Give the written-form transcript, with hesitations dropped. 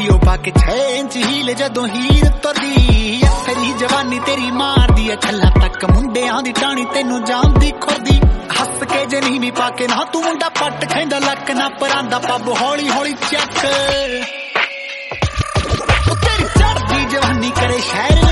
video पाके 6 inch heal जदों हीर तुरदी तेरी जवानी तेरी मारदी है छल्ला तक मुंडियां दी टाणी तेनू जामदी खुरदी हस के जनीनी पाके ना तू मुंडा पट खैंदा लक ना परांदा पब हौली हौली चेक तेरी चढ़दी जवानी करे शहर